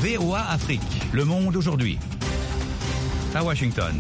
VOA Afrique, le monde aujourd'hui. À Washington.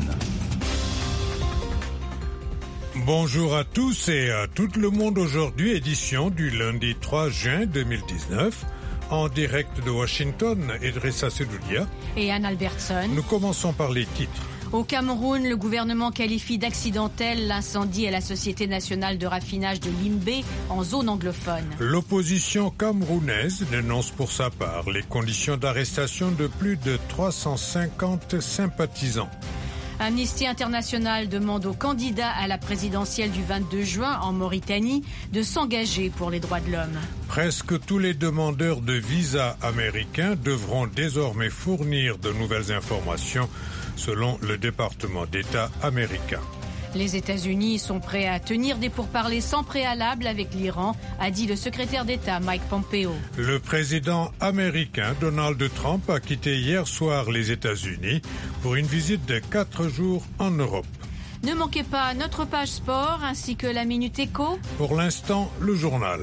Bonjour à tous et à tout le monde aujourd'hui, édition du lundi 3 juin 2019. En direct de Washington, Idrissa Sedoudia et Anne Albertson. Nous commençons par les titres. Au Cameroun, le gouvernement qualifie d'accidentel l'incendie à la Société nationale de raffinage de Limbé en zone anglophone. L'opposition camerounaise dénonce pour sa part les conditions d'arrestation de plus de 350 sympathisants. Amnesty International demande aux candidats à la présidentielle du 22 juin en Mauritanie de s'engager pour les droits de l'homme. Presque tous les demandeurs de visa américains devront désormais fournir de nouvelles informations selon le département d'État américain. Les États-Unis sont prêts à tenir des pourparlers sans préalable avec l'Iran, a dit le secrétaire d'État Mike Pompeo. Le président américain Donald Trump a quitté hier soir les États-Unis pour une visite de 4 jours en Europe. Ne manquez pas notre page sport ainsi que la Minute Éco. Pour l'instant, le journal.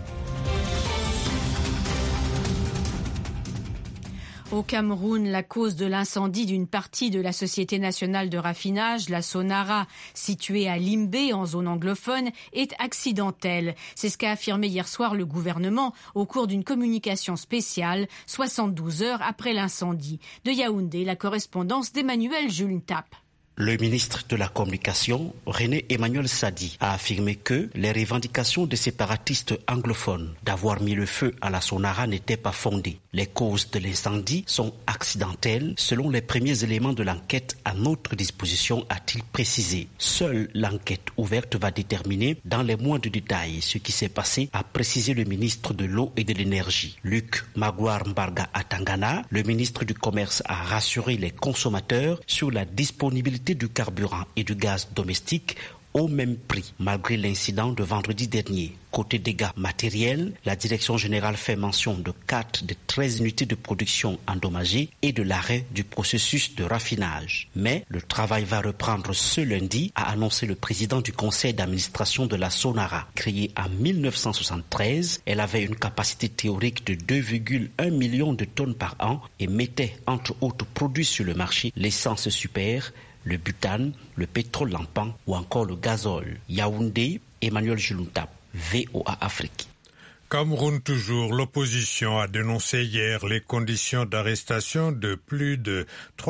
Au Cameroun, la cause de l'incendie d'une partie de la Société nationale de raffinage, la Sonara, située à Limbé, en zone anglophone, est accidentelle. C'est ce qu'a affirmé hier soir le gouvernement au cours d'une communication spéciale, 72 heures après l'incendie. De Yaoundé, la correspondance d'Emmanuel Jules-Ntap. Le ministre de la Communication, René Emmanuel Sadi, a affirmé que les revendications des séparatistes anglophones d'avoir mis le feu à la Sonara n'étaient pas fondées. Les causes de l'incendie sont accidentelles selon les premiers éléments de l'enquête à notre disposition, a-t-il précisé. Seule l'enquête ouverte va déterminer dans les moindres détails ce qui s'est passé, a précisé le ministre de l'Eau et de l'Énergie. Luc Magouar Mbarga Atangana, le ministre du Commerce, a rassuré les consommateurs sur la disponibilité du carburant et du gaz domestique au même prix, malgré l'incident de vendredi dernier. Côté dégâts matériels, la direction générale fait mention de 4 des 13 unités de production endommagées et de l'arrêt du processus de raffinage. Mais le travail va reprendre ce lundi, a annoncé le président du conseil d'administration de la Sonara. Créée en 1973, elle avait une capacité théorique de 2,1 millions de tonnes par an et mettait entre autres produits sur le marché l'essence super, le butane, le pétrole lampant ou encore le gazole. Yaoundé, Emmanuel Jules-Ntap, VOA Afrique. Cameroun toujours, l'opposition a dénoncé hier les conditions d'arrestation de plus de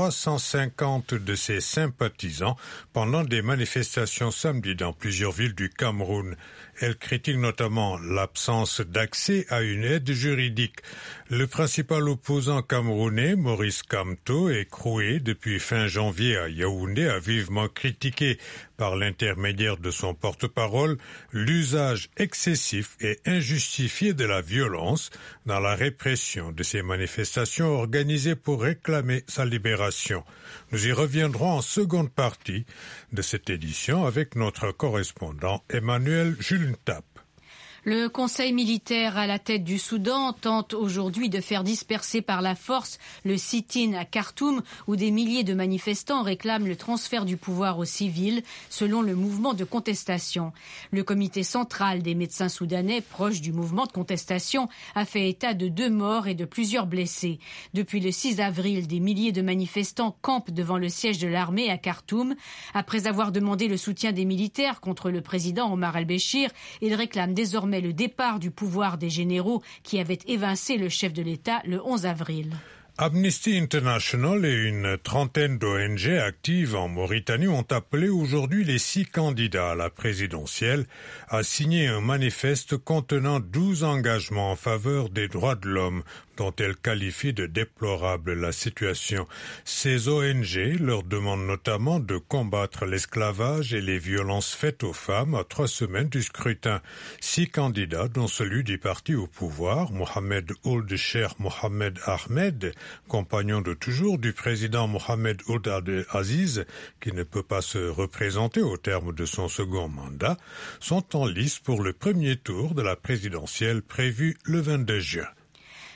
350 de ses sympathisants pendant des manifestations samedi dans plusieurs villes du Cameroun. Elle critique notamment l'absence d'accès à une aide juridique. Le principal opposant camerounais, Maurice Kamto, écroué depuis fin janvier à Yaoundé, a vivement critiqué par l'intermédiaire de son porte-parole l'usage excessif et injustifié de la violence dans la répression de ces manifestations organisées pour réclamer sa libération. Nous y reviendrons en seconde partie de cette édition avec notre correspondant Emmanuel Jules-Ntap. Le conseil militaire à la tête du Soudan tente aujourd'hui de faire disperser par la force le sit-in à Khartoum où des milliers de manifestants réclament le transfert du pouvoir aux civils selon le mouvement de contestation. Le comité central des médecins soudanais proche du mouvement de contestation a fait état de 2 morts et de plusieurs blessés. Depuis le 6 avril, des milliers de manifestants campent devant le siège de l'armée à Khartoum. Après avoir demandé le soutien des militaires contre le président Omar el-Béchir, ils réclament désormais le départ du pouvoir des généraux qui avaient évincé le chef de l'État le 11 avril. Amnesty International et une trentaine d'ONG actives en Mauritanie ont appelé aujourd'hui les 6 candidats à la présidentielle à signer un manifeste contenant 12 engagements en faveur des droits de l'homme dont elles qualifient de déplorable la situation. Ces ONG leur demandent notamment de combattre l'esclavage et les violences faites aux femmes à 3 semaines du scrutin. 6 candidats, dont celui du parti au pouvoir, Mohamed Ould Cheikh Mohamed Ahmed, compagnon de toujours du président Mohamed Ould Abdelaziz, qui ne peut pas se représenter au terme de son second mandat, sont en lice pour le premier tour de la présidentielle prévue le 22 juin.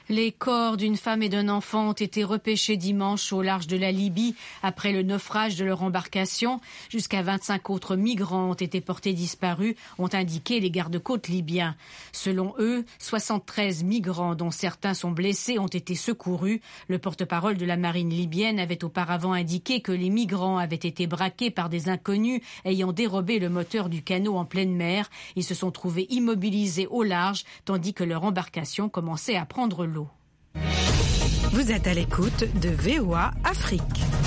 Les corps d'une femme et d'un enfant ont été repêchés dimanche au large de la Libye après le naufrage de leur embarcation. Jusqu'à 25 autres migrants ont été portés disparus, ont indiqué les gardes-côtes libyens. Selon eux, 73 migrants, dont certains sont blessés, ont été secourus. Le porte-parole de la marine libyenne avait auparavant indiqué que les migrants avaient été braqués par des inconnus ayant dérobé le moteur du canot en pleine mer. Ils se sont trouvés immobilisés au large, tandis que leur embarcation commençait à prendre l'eau. Vous êtes à l'écoute de VOA Afrique.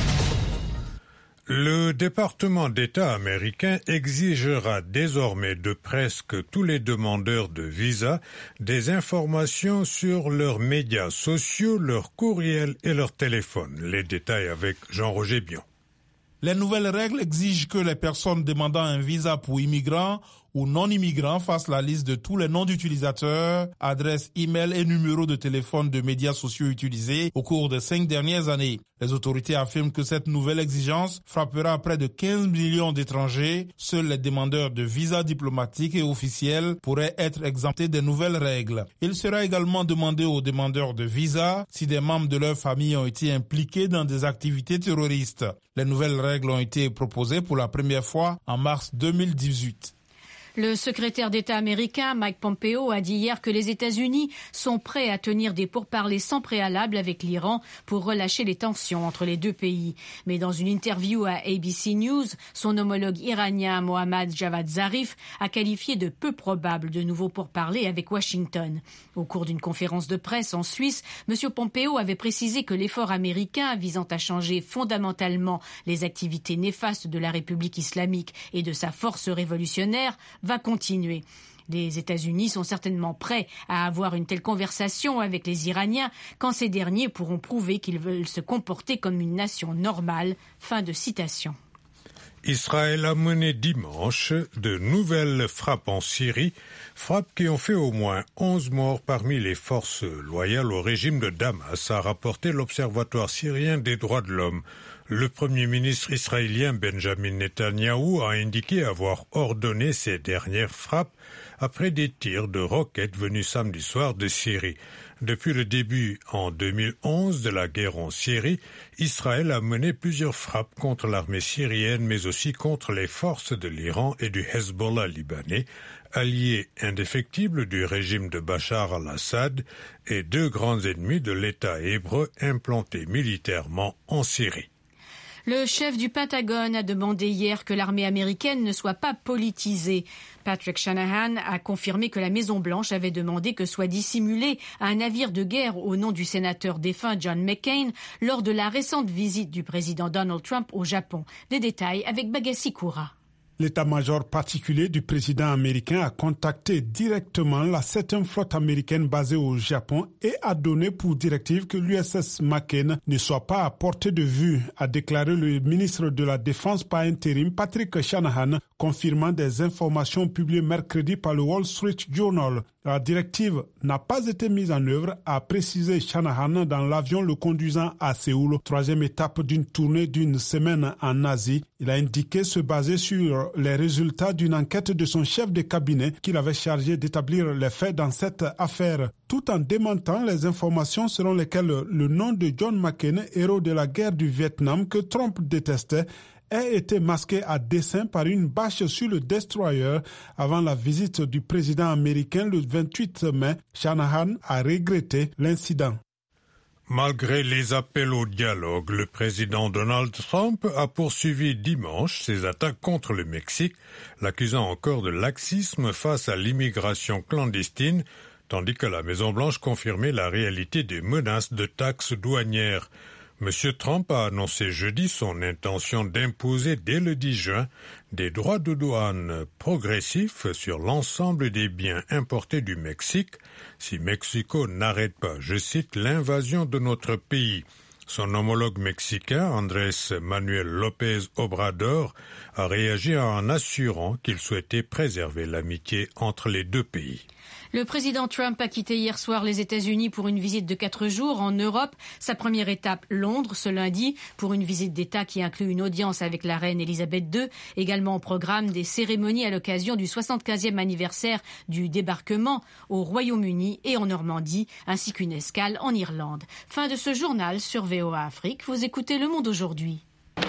Le département d'État américain exigera désormais de presque tous les demandeurs de visa des informations sur leurs médias sociaux, leurs courriels et leurs téléphones. Les détails avec Jean-Roger Bion. Les nouvelles règles exigent que les personnes demandant un visa pour immigrants ou non-immigrants fassent la liste de tous les noms d'utilisateurs, adresses e-mail et numéros de téléphone de médias sociaux utilisés au cours des 5 dernières années. Les autorités affirment que cette nouvelle exigence frappera près de 15 millions d'étrangers. Seuls les demandeurs de visas diplomatiques et officiels pourraient être exemptés des nouvelles règles. Il sera également demandé aux demandeurs de visa si des membres de leur famille ont été impliqués dans des activités terroristes. Les nouvelles règles ont été proposées pour la première fois en mars 2018. Le secrétaire d'État américain Mike Pompeo a dit hier que les États-Unis sont prêts à tenir des pourparlers sans préalable avec l'Iran pour relâcher les tensions entre les deux pays. Mais dans une interview à ABC News, son homologue iranien Mohammad Javad Zarif a qualifié de peu probable de nouveaux pourparlers avec Washington. Au cours d'une conférence de presse en Suisse, M. Pompeo avait précisé que l'effort américain visant à changer fondamentalement les activités néfastes de la République islamique et de sa force révolutionnaire va continuer. Les États-Unis sont certainement prêts à avoir une telle conversation avec les Iraniens quand ces derniers pourront prouver qu'ils veulent se comporter comme une nation normale. Fin de citation. Israël a mené dimanche de nouvelles frappes en Syrie, frappes qui ont fait au moins 11 morts parmi les forces loyales au régime de Damas, a rapporté l'Observatoire syrien des droits de l'homme. Le Premier ministre israélien Benjamin Netanyahou a indiqué avoir ordonné ces dernières frappes après des tirs de roquettes venus samedi soir de Syrie. Depuis le début en 2011 de la guerre en Syrie, Israël a mené plusieurs frappes contre l'armée syrienne, mais aussi contre les forces de l'Iran et du Hezbollah libanais, alliés indéfectibles du régime de Bachar al-Assad et deux grands ennemis de l'État hébreu implantés militairement en Syrie. Le chef du Pentagone a demandé hier que l'armée américaine ne soit pas politisée. Patrick Shanahan a confirmé que la Maison-Blanche avait demandé que soit dissimulé un navire de guerre au nom du sénateur défunt John McCain lors de la récente visite du président Donald Trump au Japon. Des détails avec Bagassi Koura. L'état-major particulier du président américain a contacté directement la 7e flotte américaine basée au Japon et a donné pour directive que l'USS McCain ne soit pas à portée de vue, a déclaré le ministre de la Défense par intérim Patrick Shanahan, confirmant des informations publiées mercredi par le Wall Street Journal. La directive n'a pas été mise en œuvre, a précisé Shanahan dans l'avion le conduisant à Séoul, 3e étape d'une tournée d'une semaine en Asie. Il a indiqué se baser sur les résultats d'une enquête de son chef de cabinet qu'il avait chargé d'établir les faits dans cette affaire, tout en démentant les informations selon lesquelles le nom de John McCain, héros de la guerre du Vietnam que Trump détestait, a été masqué à dessein par une bâche sur le destroyer avant la visite du président américain le 28 mai. Shanahan a regretté l'incident. Malgré les appels au dialogue, le président Donald Trump a poursuivi dimanche ses attaques contre le Mexique, l'accusant encore de laxisme face à l'immigration clandestine, tandis que la Maison-Blanche confirmait la réalité des menaces de taxes douanières. M. Trump a annoncé jeudi son intention d'imposer dès le 10 juin des droits de douane progressifs sur l'ensemble des biens importés du Mexique si Mexico n'arrête pas, je cite, l'invasion de notre pays. Son homologue mexicain, Andrés Manuel López Obrador, a réagi en assurant qu'il souhaitait préserver l'amitié entre les deux pays. Le président Trump a quitté hier soir les États-Unis pour une visite de 4 jours en Europe. Sa première étape, Londres, ce lundi, pour une visite d'État qui inclut une audience avec la reine Elisabeth II. Également au programme des cérémonies à l'occasion du 75e anniversaire du débarquement au Royaume-Uni et en Normandie, ainsi qu'une escale en Irlande. Fin de ce journal sur VOA Afrique. Vous écoutez Le Monde aujourd'hui.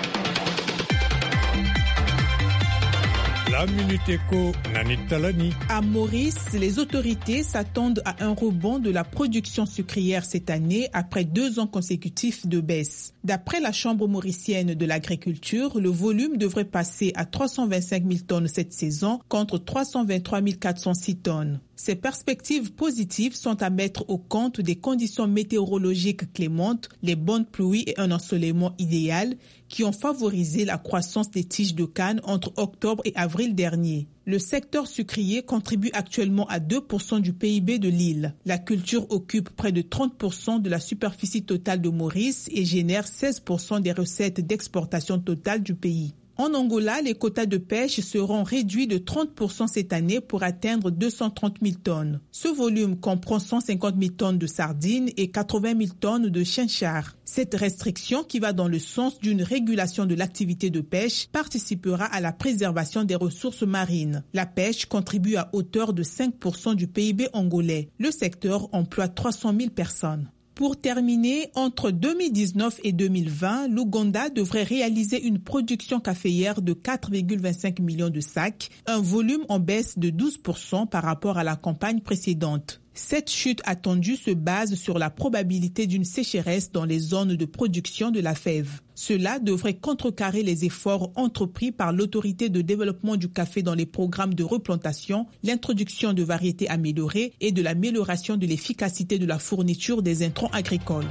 La Minute Éco, Nanit Talani. À Maurice, les autorités s'attendent à un rebond de la production sucrière cette année après 2 ans consécutifs de baisse. D'après la Chambre mauricienne de l'agriculture, le volume devrait passer à 325 000 tonnes cette saison contre 323 406 tonnes. Ces perspectives positives sont à mettre au compte des conditions météorologiques clémentes, les bonnes pluies et un ensoleillement idéal qui ont favorisé la croissance des tiges de canne entre octobre et avril dernier. Le secteur sucrier contribue actuellement à 2% du PIB de l'île. La culture occupe près de 30% de la superficie totale de Maurice et génère 16% des recettes d'exportation totale du pays. En Angola, les quotas de pêche seront réduits de 30% cette année pour atteindre 230 000 tonnes. Ce volume comprend 150 000 tonnes de sardines et 80 000 tonnes de chinchard. Cette restriction, qui va dans le sens d'une régulation de l'activité de pêche, participera à la préservation des ressources marines. La pêche contribue à hauteur de 5% du PIB angolais. Le secteur emploie 300 000 personnes. Pour terminer, entre 2019 et 2020, l'Ouganda devrait réaliser une production caféière de 4,25 millions de sacs, un volume en baisse de 12% par rapport à la campagne précédente. Cette chute attendue se base sur la probabilité d'une sécheresse dans les zones de production de la fève. Cela devrait contrecarrer les efforts entrepris par l'autorité de développement du café dans les programmes de replantation, l'introduction de variétés améliorées et de l'amélioration de l'efficacité de la fourniture des intrants agricoles.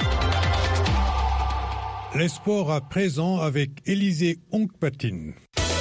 Les sports à présent avec Élisée Onkpatine.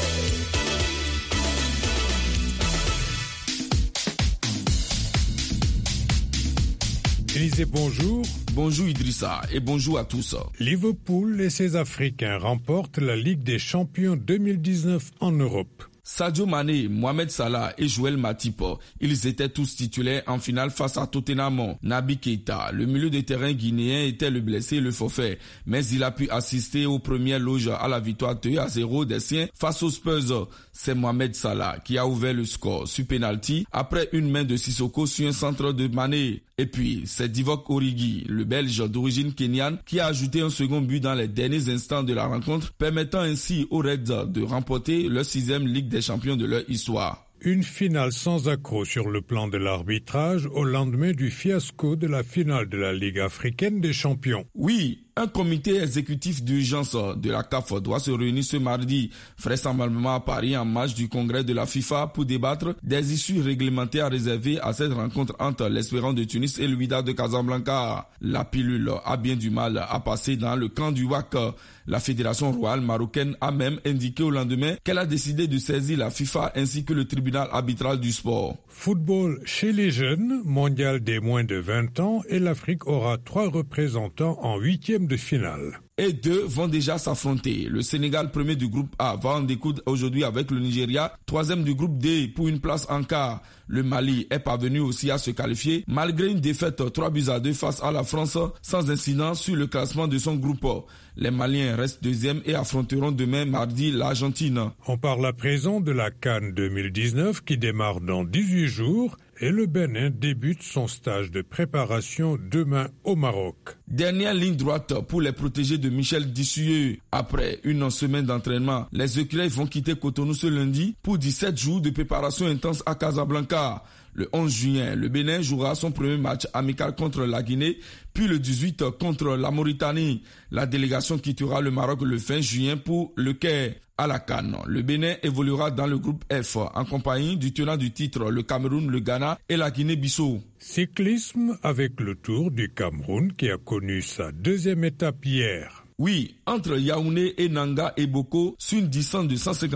Élisée, bonjour. Bonjour Idrissa et bonjour à tous. Liverpool et ses Africains remportent la Ligue des Champions 2019 en Europe. Sadio Mané, Mohamed Salah et Joël Matip, ils étaient tous titulaires en finale face à Tottenham. Naby Keita, le milieu de terrain guinéen, était le blessé et le forfait, mais il a pu assister aux premières loges à la victoire 2-0 des siens face aux Spurs. C'est Mohamed Salah qui a ouvert le score sur penalty après une main de Sissoko sur un centre de Mané. Et puis, c'est Divock Origi, le Belge d'origine kenyane, qui a ajouté un second but dans les derniers instants de la rencontre, permettant ainsi aux Reds de remporter leur 6e Ligue des Champions de leur histoire. Une finale sans accroc sur le plan de l'arbitrage au lendemain du fiasco de la finale de la Ligue africaine des champions. Oui, un comité exécutif d'urgence de la CAF doit se réunir ce mardi, vraisemblablement à Paris en marge du congrès de la FIFA pour débattre des issues réglementaires réservées à cette rencontre entre l'Espérance de Tunis et le Wydad de Casablanca. La pilule a bien du mal à passer dans le camp du WAC. La Fédération royale marocaine a même indiqué au lendemain qu'elle a décidé de saisir la FIFA ainsi que le tribunal arbitral du sport. Football chez les jeunes, mondial des moins de 20 ans, et l'Afrique aura 3 représentants en 8e de finale. Et 2 vont déjà s'affronter. Le Sénégal, premier du groupe A, va en découdre aujourd'hui avec le Nigeria, 3e du groupe D pour une place en quart. Le Mali est parvenu aussi à se qualifier malgré une défaite 3-2 face à la France sans incident sur le classement de son groupe. Les Maliens restent 2e et affronteront demain mardi l'Argentine. On parle à présent de la CAN 2019 qui démarre dans 18 jours. Et le Bénin débute son stage de préparation demain au Maroc. Dernière ligne droite pour les protégés de Michel Dissouye. Après une semaine d'entraînement, les écureuils vont quitter Cotonou ce lundi pour 17 jours de préparation intense à Casablanca. Le 11 juin, le Bénin jouera son premier match amical contre la Guinée, puis le 18 contre la Mauritanie. La délégation quittera le Maroc le 20 juin pour le Caire. À la CAN, le Bénin évoluera dans le groupe F en compagnie du tenant du titre, le Cameroun, le Ghana et la Guinée-Bissau. Cyclisme avec le Tour du Cameroun qui a connu sa 2e étape hier. Oui, entre Yaoundé et Nanga et Boko, sur une distance de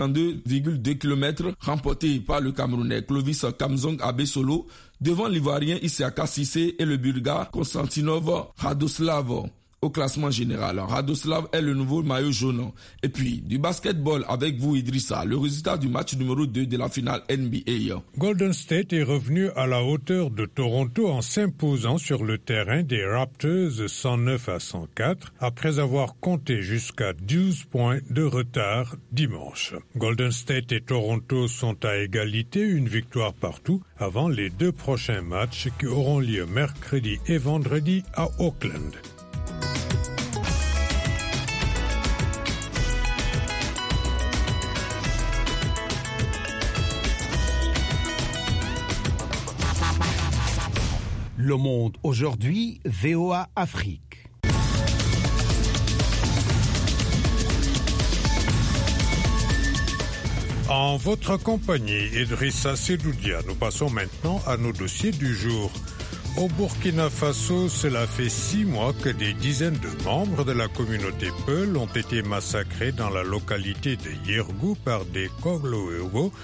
152,2 km remportée par le Camerounais Clovis Kamzong Abesolo devant l'Ivoirien Isiaka Sissé et le Bulgare Konstantinov Radoslav. au classement général. Radoslav est le nouveau maillot jaune. Et puis, du basketball avec vous Idrissa, le résultat du match numéro 2 de la finale NBA. Golden State est revenu à la hauteur de Toronto en s'imposant sur le terrain des Raptors 109-104 après avoir compté jusqu'à 12 points de retard dimanche. Golden State et Toronto sont à égalité, une victoire partout avant les 2 prochains matchs qui auront lieu mercredi et vendredi à Auckland. Le Monde aujourd'hui, VOA Afrique. En votre compagnie, Idrissa Sedoudia, nous passons maintenant à nos dossiers du jour. Au Burkina Faso, cela fait 6 mois que des dizaines de membres de la communauté Peul ont été massacrés dans la localité de Yergou par des Koglo-Ego,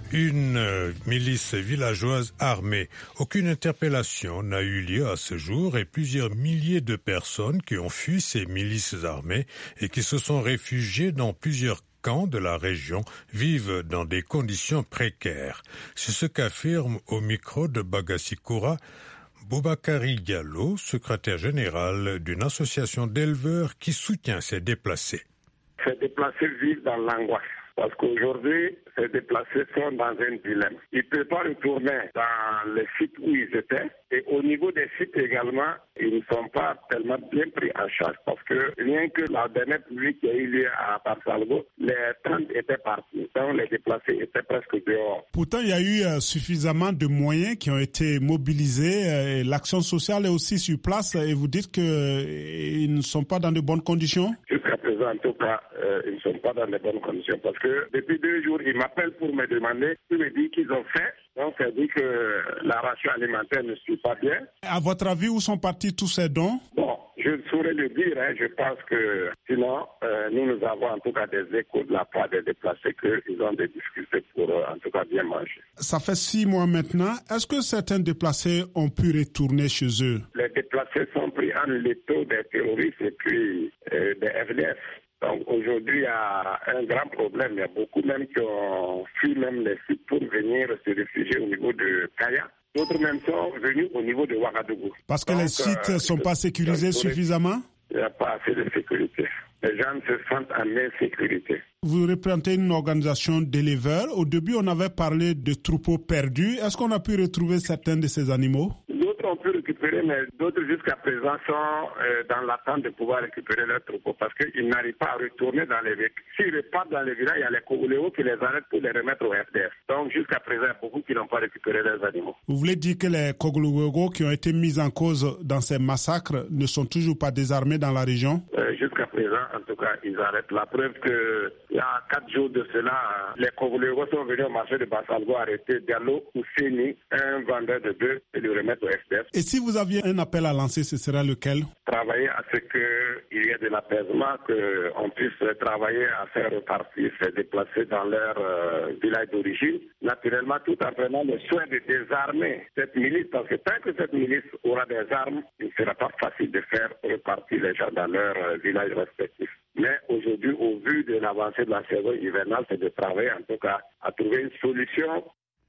une milice villageoise armée. Aucune interpellation n'a eu lieu à ce jour et plusieurs milliers de personnes qui ont fui ces milices armées et qui se sont réfugiées dans plusieurs camps de la région vivent dans des conditions précaires. C'est ce qu'affirme au micro de Bagassi-Koura Boubakari Diallo, secrétaire général d'une association d'éleveurs qui soutient ces déplacés. Ces déplacés vivent dans l'angoisse. Parce qu'aujourd'hui, ces déplacés sont dans un dilemme. Ils ne peuvent pas retourner dans les sites où ils étaient. Et au niveau des sites également, ils ne sont pas tellement bien pris en charge. Parce que rien que la dernière pluie qui a eu lieu à Barsalgo, les tentes étaient parties. Donc les déplacés étaient presque dehors. Pourtant, il y a eu suffisamment de moyens qui ont été mobilisés. Et l'action sociale est aussi sur place. Et vous dites qu'ils ne sont pas dans de bonnes conditions? Jusqu'à présent, en tout cas, ils ne sont pas dans de bonnes conditions. Parce que depuis 2 jours, ils m'appellent pour me demander, ils me disent qu'ils ont faim. Donc, ça dit que la ration alimentaire ne suit pas bien. À votre avis, où sont partis tous ces dons? Bon, je ne saurais le dire. Je pense que sinon, nous avons en tout cas des échos de la part des déplacés qu'ils ont des difficultés pour en tout cas bien manger. Ça fait 6 mois maintenant. Est-ce que certains déplacés ont pu retourner chez eux? Les déplacés sont pris en l'étau des terroristes et puis des FDF. Donc aujourd'hui, il y a un grand problème. Il y a beaucoup même qui ont fui même les sites pour venir se réfugier au niveau de Kaya. D'autres même sont venus au niveau de Ouagadougou. Parce que les sites ne sont pas sécurisés suffisamment? Il n'y a pas assez de sécurité. Les gens se sentent en insécurité. Vous représentez une organisation d'éleveurs. Au début, on avait parlé de troupeaux perdus. Est-ce qu'on a pu retrouver certains de ces animaux? D'autres ont pu récupérer, mais d'autres jusqu'à présent sont dans l'attente de pouvoir récupérer leurs troupeaux parce qu'ils n'arrivent pas à retourner dans les villages. S'ils repartent dans les villages, il y a les Congolais qui les arrêtent pour les remettre au FDF. Donc jusqu'à présent, il y a beaucoup qui n'ont pas récupéré leurs animaux. Vous voulez dire que les Congolais qui ont été mis en cause dans ces massacres ne sont toujours pas désarmés dans la région? Jusqu'à présent, en tout cas, ils arrêtent. La preuve que il y a 4 jours de cela, les Congolais sont venus au marché de Bassalgo arrêter Diallo Ouseni, un vendeur de bœufs, et le remettre au FDF. Et si vous aviez un appel à lancer, ce serait lequel? Travailler à ce qu'il y ait de l'apaisement, qu'on puisse travailler à faire repartir ces déplacés dans leur village d'origine. Naturellement, tout en prenant le soin de désarmer cette milice, parce que tant que cette milice aura des armes, il ne sera pas facile de faire repartir les gens dans leur village respectif. Mais aujourd'hui, au vu de l'avancée de la saison hivernale, c'est de travailler en tout cas à trouver une solution.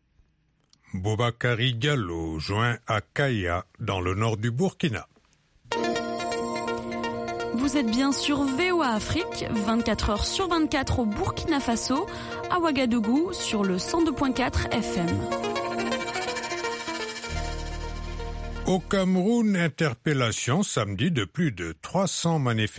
Boubakari Diallo, joint à Kaya, dans le nord du Burkina. Vous êtes bien sur VOA Afrique, 24 heures sur 24 au Burkina Faso, à Ouagadougou, sur le 102.4 FM. Au Cameroun, interpellation samedi de plus de 300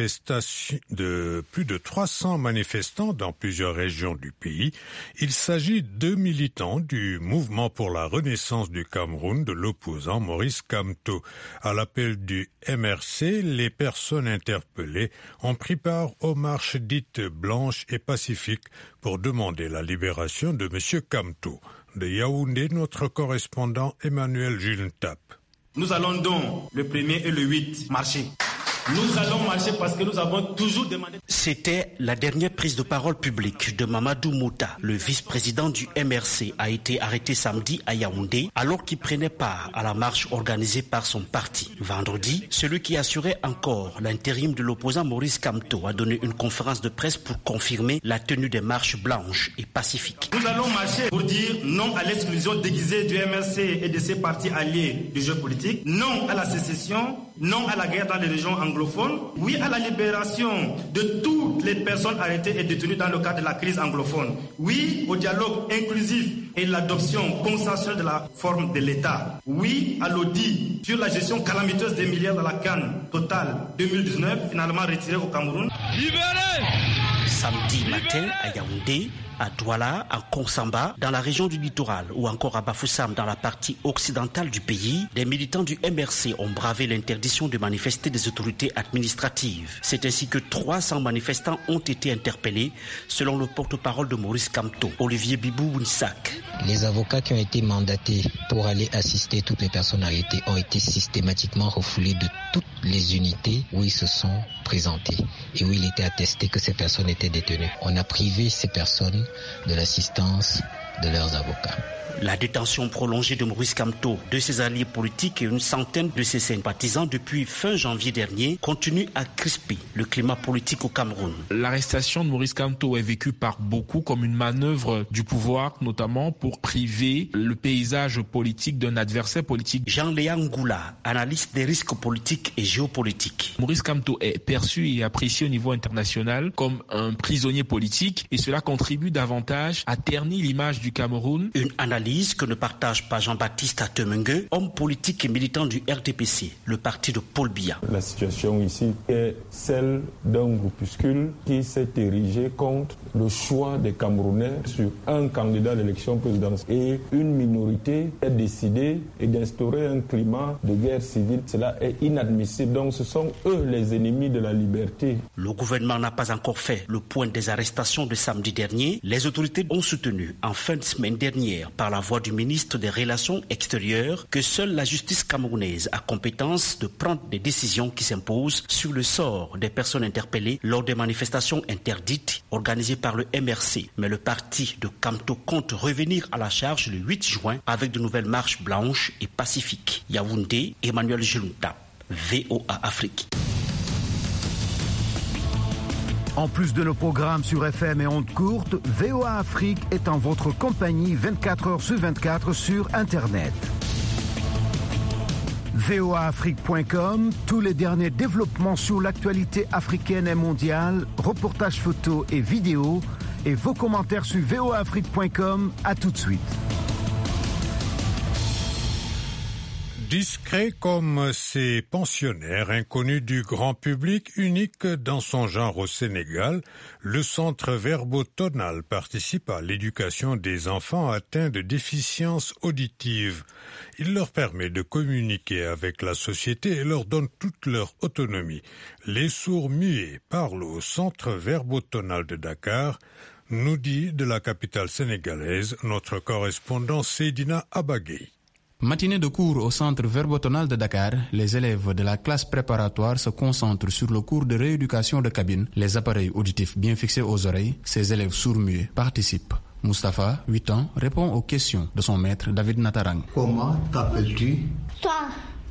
manifestants dans plusieurs régions du pays. Il s'agit de militants du mouvement pour la renaissance du Cameroun de l'opposant Maurice Kamto. À l'appel du MRC, les personnes interpellées ont pris part aux marches dites blanches et pacifiques pour demander la libération de M. Kamto. De Yaoundé, notre correspondant Emmanuel Jules Tap. Nous allons donc le 1er et le 8 marcher. Nous allons marcher parce que nous avons toujours demandé... C'était la dernière prise de parole publique de Mamadou Mouta. Le vice-président du MRC a été arrêté samedi à Yaoundé alors qu'il prenait part à la marche organisée par son parti. Vendredi, celui qui assurait encore l'intérim de l'opposant Maurice Kamto a donné une conférence de presse pour confirmer la tenue des marches blanches et pacifiques. Nous allons marcher pour dire non à l'exclusion déguisée du MRC et de ses partis alliés du jeu politique, non à la sécession, non à la guerre dans les régions anglophones, oui à la libération de toutes les personnes arrêtées et détenues dans le cadre de la crise anglophone, oui au dialogue inclusif et l'adoption consensuelle de la forme de l'État, oui à l'audit sur la gestion calamiteuse des milliards de la canne totale 2019, finalement retirée au Cameroun. Libérez! Samedi matin à Yaoundé, à Douala, à Konsamba, dans la région du littoral ou encore à Bafoussam dans la partie occidentale du pays, des militants du MRC ont bravé l'interdiction de manifester des autorités administratives. C'est ainsi que 300 manifestants ont été interpellés, selon le porte-parole de Maurice Kamto, Olivier Bibou-Bounsak. Les avocats qui ont été mandatés pour aller assister toutes les personnes arrêtées ont été systématiquement refoulés de toutes les unités où ils se sont présentés et où il était attesté que ces personnes étaient détenues. On a privé ces personnes de l'assistance de leurs avocats. La détention prolongée de Maurice Kamto, de ses alliés politiques et une centaine de ses sympathisants depuis fin janvier dernier continue à crisper le climat politique au Cameroun. L'arrestation de Maurice Kamto est vécue par beaucoup comme une manœuvre du pouvoir, notamment pour priver le paysage politique d'un adversaire politique. Jean-Léa Ngoula, analyste des risques politiques et géopolitiques. Maurice Kamto est perçu et apprécié au niveau international comme un prisonnier politique et cela contribue davantage à ternir l'image du Cameroun. Une analyse que ne partage pas Jean-Baptiste Atemengue, homme politique et militant du RDPC, le parti de Paul Biya. La situation ici est celle d'un groupuscule qui s'est érigé contre le choix des Camerounais sur un candidat à l'élection présidentielle. Et une minorité a décidé d'instaurer un climat de guerre civile. Cela est inadmissible. Donc ce sont eux les ennemis de la liberté. Le gouvernement n'a pas encore fait le point des arrestations de samedi dernier. Les autorités ont soutenu en fin de semaine dernière par la voix du ministre des Relations extérieures que seule la justice camerounaise a compétence de prendre des décisions qui s'imposent sur le sort des personnes interpellées lors des manifestations interdites organisées par le MRC. Mais le parti de Kamto compte revenir à la charge le 8 juin avec de nouvelles marches blanches et pacifiques. Yaoundé, Emmanuel Julunta, VOA Afrique. En plus de nos programmes sur FM et ondes courtes, VOA Afrique est en votre compagnie 24 heures sur 24 sur Internet. voaafrique.com, tous les derniers développements sur l'actualité africaine et mondiale, reportages photos et vidéos, et vos commentaires sur voaafrique.com. À tout de suite. Discret comme ses pensionnaires, inconnu du grand public, unique dans son genre au Sénégal, le centre verbotonal participe à l'éducation des enfants atteints de déficience auditive. Il leur permet de communiquer avec la société et leur donne toute leur autonomie. Les sourds-muets parlent au centre verbotonal de Dakar, nous dit de la capitale sénégalaise notre correspondant Seydina Abagay. Matinée de cours au centre verbotonal de Dakar, les élèves de la classe préparatoire se concentrent sur le cours de rééducation de cabine, les appareils auditifs bien fixés aux oreilles. Ces élèves sourds-muets participent. Mustapha, 8 ans, répond aux questions de son maître David Natarang. Comment t'appelles-tu? Toi,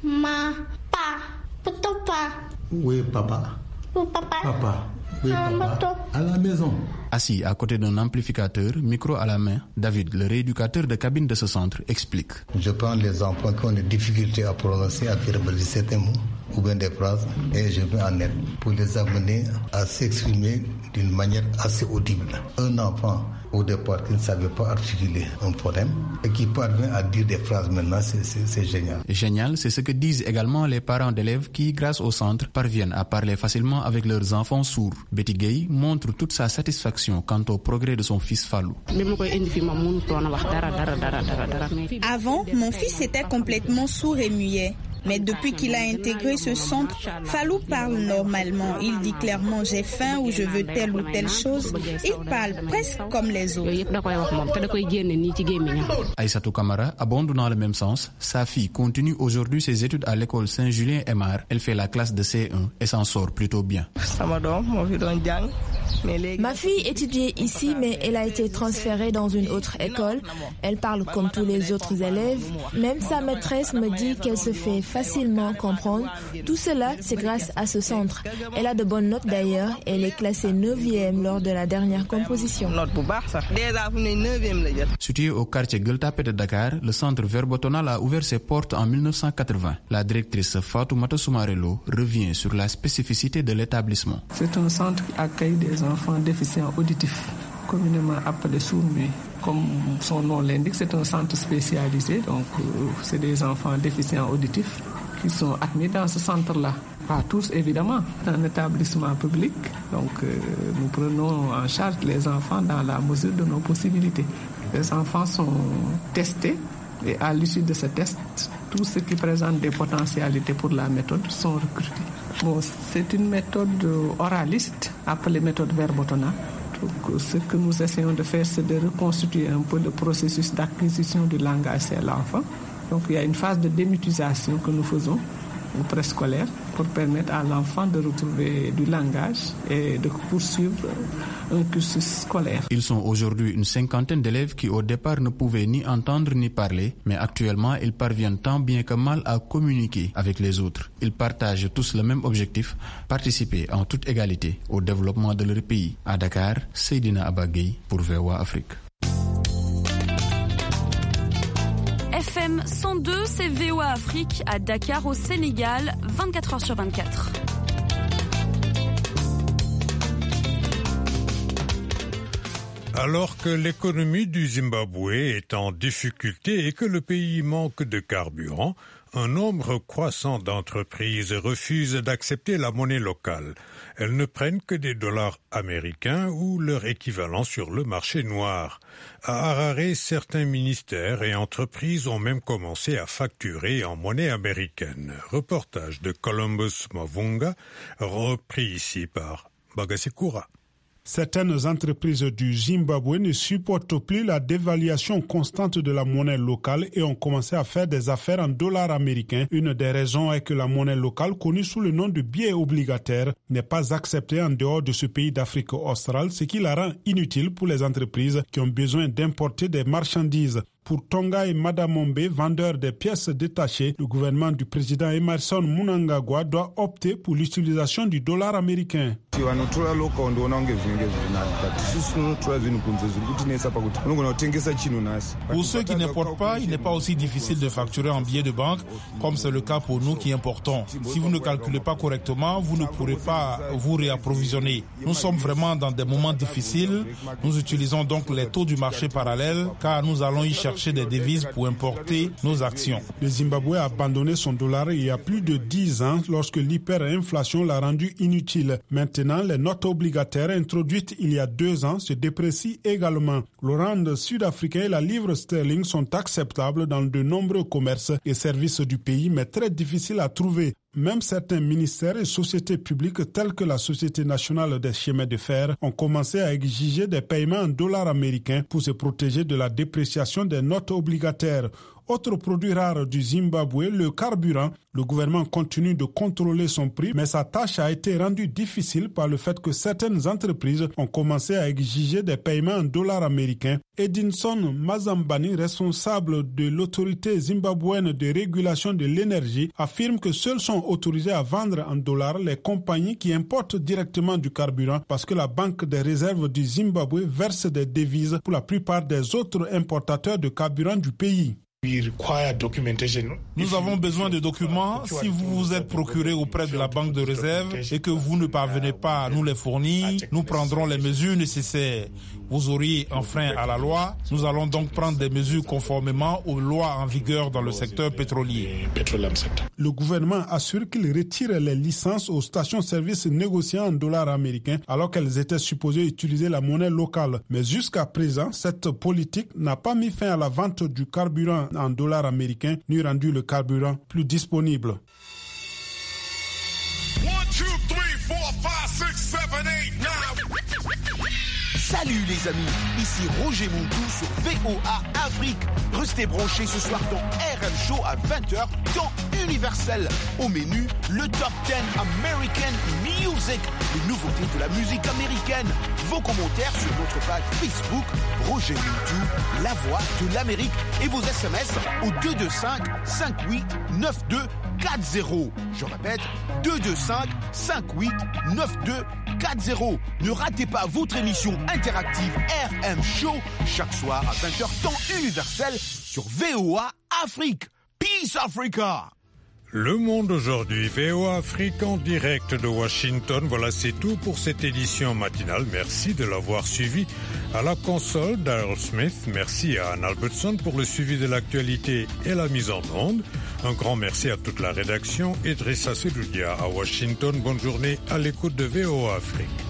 papa. Oui, papa. Papa. Papa. Oui, papa. À la maison. Assis à côté d'un amplificateur, micro à la main, David, le rééducateur de cabine de ce centre, explique. Je prends les enfants qui ont des difficultés à prononcer, à verbaliser certains mots ou bien des phrases et je vais en aide pour les amener à s'exprimer d'une manière assez audible. Un enfant au départ qui ne savait pas articuler un phonème et qui parvient à dire des phrases maintenant, c'est génial. Génial, c'est ce que disent également les parents d'élèves qui, grâce au centre, parviennent à parler facilement avec leurs enfants sourds. Betty Gay montre toute sa satisfaction quant au progrès de son fils Fallou. Avant, mon fils était complètement sourd et muet. Mais depuis qu'il a intégré ce centre, Fallou parle normalement. Il dit clairement j'ai faim ou je veux telle ou telle chose. Il parle presque comme les autres. Aïssatou Kamara abonde dans le même sens. Sa fille continue aujourd'hui ses études à l'école Saint-Julien-Aymar. Elle fait la classe de C1 et s'en sort plutôt bien. Ma fille étudiait ici, mais elle a été transférée dans une autre école. Elle parle comme tous les autres élèves. Même sa maîtresse me dit qu'elle se fait facilement comprendre. Tout cela, c'est grâce à ce centre. Elle a de bonnes notes d'ailleurs. Elle est classée 9e lors de la dernière composition. Situé au quartier Gueltapé de Dakar, le centre Verbotonal a ouvert ses portes en 1980. La directrice Fatoumata Soumarelo revient sur la spécificité de l'établissement. C'est un centre qui accueille des enfants déficients auditifs, communément appelés sourds-muets. Comme son nom l'indique, c'est un centre spécialisé, donc c'est des enfants déficients auditifs qui sont admis dans ce centre-là. Pas tous, évidemment, un établissement public. Donc, nous prenons en charge les enfants dans la mesure de nos possibilités. Les enfants sont testés et à l'issue de ce test, tous ceux qui présentent des potentialités pour la méthode sont recrutés. Bon, c'est une méthode oraliste appelée méthode Verbotonal. Donc, ce que nous essayons de faire, c'est de reconstituer un peu le processus d'acquisition du langage chez l'enfant. Donc, il y a une phase de démutisation que nous faisons au préscolaire pour permettre à l'enfant de retrouver du langage et de poursuivre un cursus scolaire. Ils sont aujourd'hui une cinquantaine d'élèves qui au départ ne pouvaient ni entendre ni parler, mais actuellement ils parviennent tant bien que mal à communiquer avec les autres. Ils partagent tous le même objectif, participer en toute égalité au développement de leur pays. À Dakar, Seydina Abagay pour VOA Afrique. FM 102, c'est VOA Afrique à Dakar au Sénégal, 24h/24. Alors que l'économie du Zimbabwe est en difficulté et que le pays manque de carburant, un nombre croissant d'entreprises refusent d'accepter la monnaie locale. Elles ne prennent que des dollars américains ou leur équivalent sur le marché noir. À Harare, certains ministères et entreprises ont même commencé à facturer en monnaie américaine. Reportage de Columbus Mavunga, repris ici par Bagasikura. Certaines entreprises du Zimbabwe ne supportent plus la dévaluation constante de la monnaie locale et ont commencé à faire des affaires en dollars américains. Une des raisons est que la monnaie locale, connue sous le nom de billet obligataire, n'est pas acceptée en dehors de ce pays d'Afrique australe, ce qui la rend inutile pour les entreprises qui ont besoin d'importer des marchandises. Pour Tonga et Madamombe, vendeurs des pièces détachées, le gouvernement du président Emerson Mnangagwa doit opter pour l'utilisation du dollar américain. Pour ceux qui n'importent pas, il n'est pas aussi difficile de facturer en billets de banque comme c'est le cas pour nous qui importons. Si vous ne calculez pas correctement, vous ne pourrez pas vous réapprovisionner. Nous sommes vraiment dans des moments difficiles. Nous utilisons donc les taux du marché parallèle car nous allons y chercher des devises pour importer nos actions. Le Zimbabwe a abandonné son dollar il y a plus de 10 ans lorsque l'hyperinflation l'a rendu inutile. Maintenant, les notes obligataires introduites il y a 2 ans se déprécient également. Le rand sud-africain et la livre sterling sont acceptables dans de nombreux commerces et services du pays, mais très difficiles à trouver. Même certains ministères et sociétés publiques telles que la Société nationale des chemins de fer ont commencé à exiger des paiements en dollars américains pour se protéger de la dépréciation des notes obligataires. Autre produit rare du Zimbabwe, le carburant. Le gouvernement continue de contrôler son prix, mais sa tâche a été rendue difficile par le fait que certaines entreprises ont commencé à exiger des paiements en dollars américains. Edinson Mazambani, responsable de l'autorité zimbabwéenne de régulation de l'énergie, affirme que seuls sont autorisés à vendre en dollars les compagnies qui importent directement du carburant parce que la Banque des réserves du Zimbabwe verse des devises pour la plupart des autres importateurs de carburant du pays. Nous avons besoin de documents. Si vous vous êtes procuré auprès de la banque de réserve et que vous ne parvenez pas à nous les fournir, nous prendrons les mesures nécessaires. Vous auriez enfreint à la loi. Nous allons donc prendre des mesures conformément aux lois en vigueur dans le secteur pétrolier. Le gouvernement assure qu'il retire les licences aux stations-service négociant en dollars américains alors qu'elles étaient supposées utiliser la monnaie locale. Mais jusqu'à présent, cette politique n'a pas mis fin à la vente du carburant en dollars américains n'eût rendu le carburant plus disponible. 1, 2, 3, 4, 5, 6, 7, 8, 9. Salut les amis, ici Roger Montou sur VOA Afrique. Restez branchés ce soir dans RM Show à 20h, temps universel. Au menu, le Top 10 American Music, les nouveautés de la musique américaine. Vos commentaires sur notre page Facebook, Roger Montou, la voix de l'Amérique. Et vos SMS au 225 58 92 40. Je répète, 225 58 92 40. Ne ratez pas votre émission interactive RM Show chaque soir à 20h temps universel sur VOA Afrique. Peace Africa. Le Monde aujourd'hui, VOA Afrique en direct de Washington. Voilà, c'est tout pour cette édition matinale. Merci de l'avoir suivi. À la console, Daryl Smith. Merci à Anne Albertson pour le suivi de l'actualité et la mise en onde. Un grand merci à toute la rédaction et Idrissa Sedoudia à Washington. Bonne journée à l'écoute de VOA Afrique.